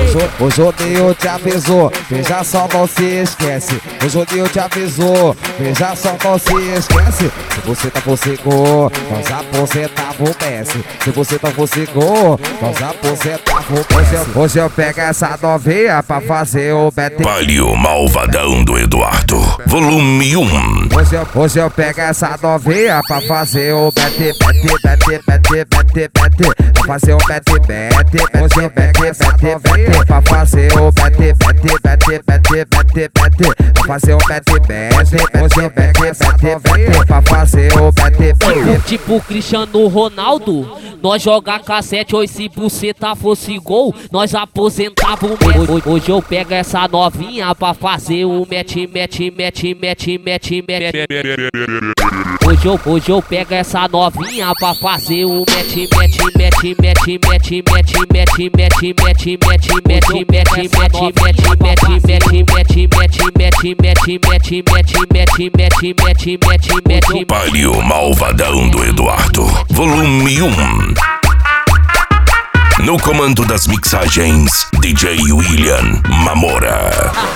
O Juninho te avisou, veja só, não se esquece. O Juninho te avisou, veja só, não se esquece. Se você tá fosse gol, nós aposentava o Messi. Se você tá fosse gol, nós aposentava o Messi. Hoje eu pego essa novinha pra fazer o bet. Palio Malvadão do Eduardo, volume 1. Hoje eu pego essa novinha pra fazer o bet. Pra fazer o bet. Hoje eu pego essa novinha pra fazer o bet. Pra fazer o bet. Hoje eu pego essa novinha pra fazer o bet. Tipo Cristiano Ronaldo, nós joga cassete, hoje se buceta fosse gol, nós aposentava o Messi. Hoje eu pego essa novinha pra fazer o match. Hoje eu pego essa novinha pra fazer o match. Palio Malvadão do Eduardo, volume 1. No comando das mixagens, DJ William Mamora.